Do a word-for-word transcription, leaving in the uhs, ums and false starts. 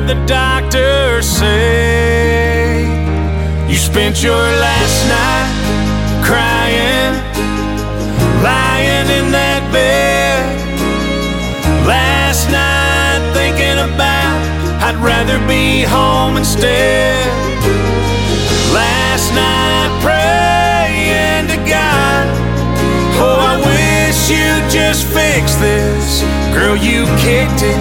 the doctors say. You spent your last night crying, lying in that bed. Last night thinking about I'd rather be home instead. Last night praying to God, oh, I wish you'd just fix this. Girl, you kicked it